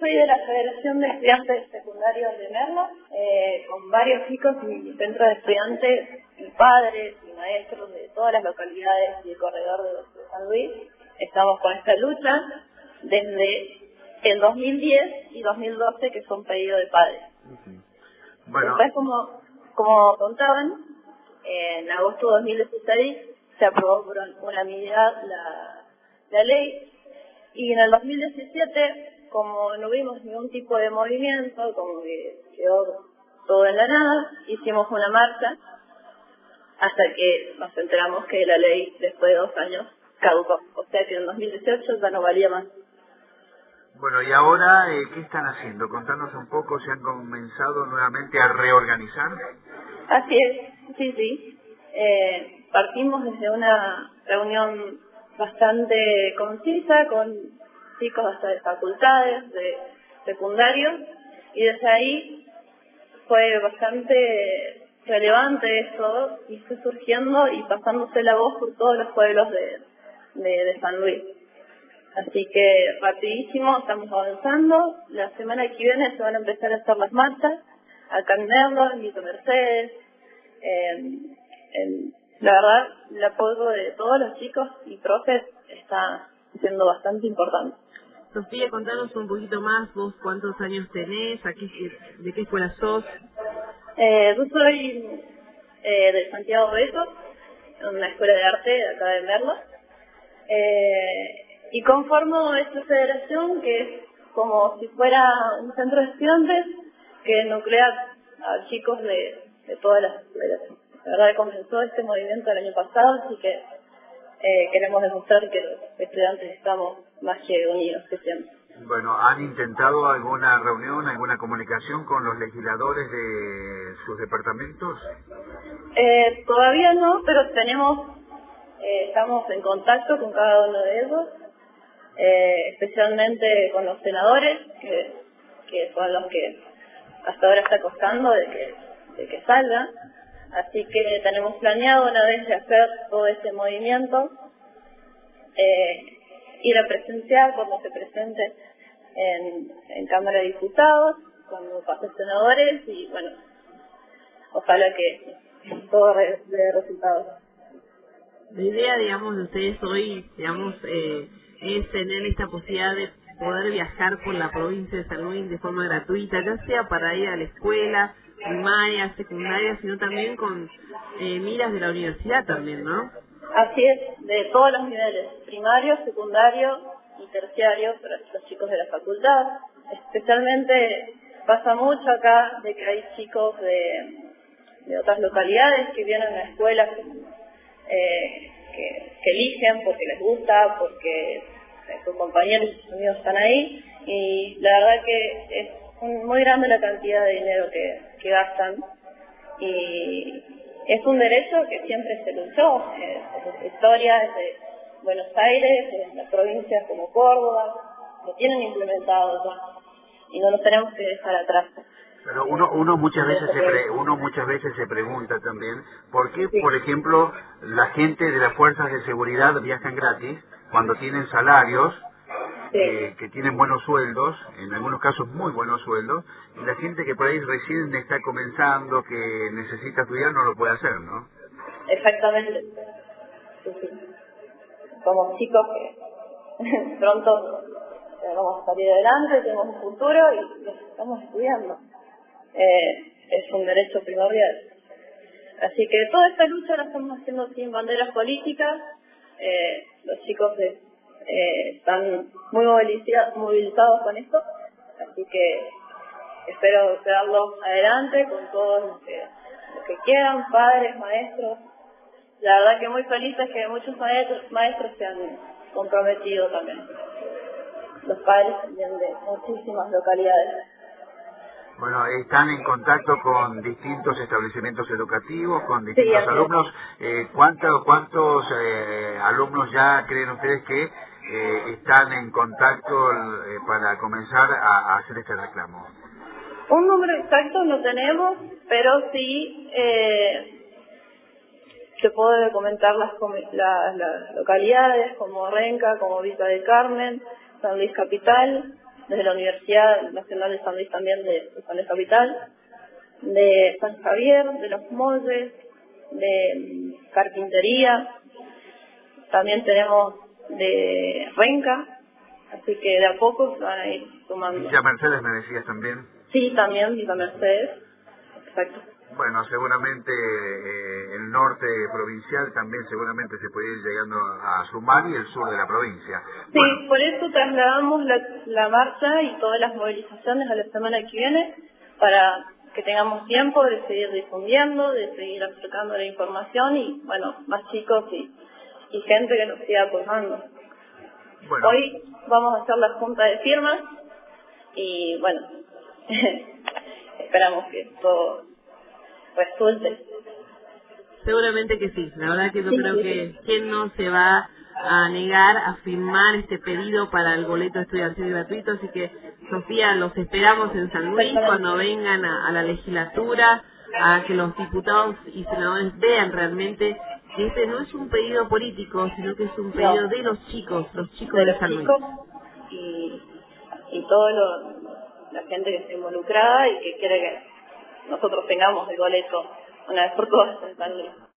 soy de la Federación de Estudiantes Secundarios de Merlo, con varios chicos y centros de estudiantes y padres y maestros de todas las localidades y el corredor de San Luis. Estamos con esta lucha desde el 2010 y 2012, que fue un pedido de padres. Bueno. Después, como contaban, en agosto de 2016 se aprobó por unanimidad la ley, y en el 2017, como no vimos ningún tipo de movimiento, como que quedó todo en la nada, hicimos una marcha hasta que nos enteramos que la ley, después de 2 años, caducó. O sea que en 2018 ya no valía más. Bueno, y ahora, ¿qué están haciendo? Contanos un poco, ¿se han comenzado nuevamente a reorganizar? Así es, sí. Partimos desde una reunión bastante concisa con chicos hasta de facultades, de secundarios, y desde ahí fue bastante relevante esto y fue surgiendo y pasándose la voz por todos los pueblos de San Luis. Así que rapidísimo estamos avanzando. La semana que viene se van a empezar a hacer las marchas acá en Merlo, en Vito Mercedes. La verdad, el apoyo de todos los chicos y profes está siendo bastante importante. Sofía, contanos un poquito más, vos cuántos años tenés, de qué escuela sos. Yo soy de Santiago Beto, en una escuela de arte de acá de Merlo. Y conformo esta federación que es como si fuera un centro de estudiantes que nuclea a chicos de todas las escuelas. La verdad que comenzó este movimiento el año pasado, así que queremos demostrar que los estudiantes estamos más que unidos que siempre. Bueno, ¿han intentado alguna reunión, alguna comunicación con los legisladores de sus departamentos? Todavía no, pero estamos en contacto con cada uno de ellos, especialmente con los senadores, que son los que hasta ahora está costando de que salgan. Así que tenemos planeado, una vez de hacer todo este movimiento, ir a presenciar cuando se presente en Cámara de Diputados, cuando pase senadores, y bueno, ojalá que todo dé resultados. La idea, digamos, de ustedes hoy, digamos, es tener esta posibilidad de poder viajar por la provincia de San Luis de forma gratuita, ya sea para ir a la escuela, primaria, secundaria, sino también con miras de la universidad también, ¿no? Así es, de todos los niveles, primario, secundario y terciario para los chicos de la facultad. Especialmente pasa mucho acá de que hay chicos de otras localidades que vienen a la escuela que eligen porque les gusta, porque sus compañeros y sus amigos están ahí, y la verdad que es muy grande la cantidad de dinero que gastan, y es un derecho que siempre se luchó, desde historia, desde Buenos Aires, desde las provincias como Córdoba, lo tienen implementado ya, y no nos tenemos que dejar atrás. Pero uno muchas veces se pregunta también por qué, por ejemplo, la gente de las fuerzas de seguridad viajan gratis cuando tienen salarios, que tienen buenos sueldos, en algunos casos muy buenos sueldos, y la gente que por ahí recién está comenzando, que necesita estudiar, no lo puede hacer, ¿no? Exactamente. Sí. Somos chicos que pronto vamos a salir adelante, tenemos un futuro y estamos estudiando. Es un derecho primordial. Así que toda esta lucha la estamos haciendo sin banderas políticas. Los chicos están muy movilizados con esto, así que espero llevarlos adelante con todos los que quieran, padres, maestros. La verdad que muy felices que muchos maestros se han comprometido también. Los padres también de muchísimas localidades. Bueno, están en contacto con distintos establecimientos educativos, con distintos alumnos. ¿Cuántos alumnos ya creen ustedes que están en contacto para comenzar a hacer este reclamo? Un número exacto no tenemos, pero sí se puede comentar las localidades como Renca, como Villa del Carmen, San Luis Capital, desde la Universidad Nacional de San Luis también, de San Luis Capital, de San Javier, de Los Molles, de carpintería, también tenemos de Renca, así que de a poco se van a ir sumando. Villa Mercedes me decías también. Sí, también Villa Mercedes, exacto. Bueno, seguramente el norte provincial también seguramente se puede ir llegando a sumar y el sur de la provincia. Sí, Bueno, por eso trasladamos la marcha y todas las movilizaciones a la semana que viene para que tengamos tiempo de seguir difundiendo, de seguir acercando la información y, bueno, más chicos y gente que nos siga apoyando. bueno, Hoy vamos a hacer la junta de firmas y, bueno, esperamos que todo resulte. Seguramente que sí, la verdad que yo Sí, creo sí, que sí. quién no se va a negar a firmar este pedido para el boleto estudiantil gratuito, así que Sofía, los esperamos en San Luis Exactamente. cuando vengan a la legislatura, a que los diputados y senadores vean realmente que este no es un pedido político, sino que es un pedido No, de los chicos de de los San Luis. chicos y, y toda la gente que está involucrada y que quiere que nosotros tengamos el boleto una vez por todas en San Luis.